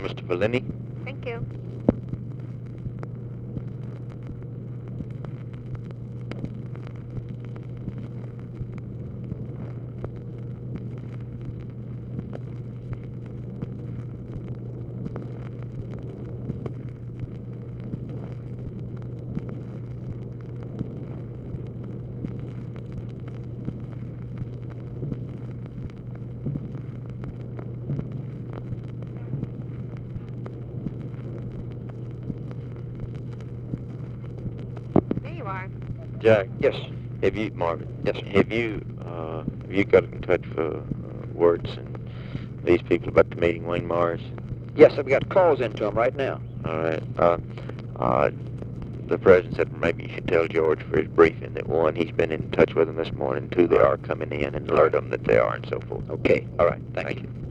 Mr. Bellini. Thank you. There you are. Jack. Yes. Marvin. Yes. Have you got in touch for words and these people about the meeting, Wayne Mars? Yes, I've got calls into them right now. All right. The president said maybe you should tell George for his briefing that one, he's been in touch with them this morning, two, they are coming in, and alert them that they are, and so forth. Okay. All right. Thank you.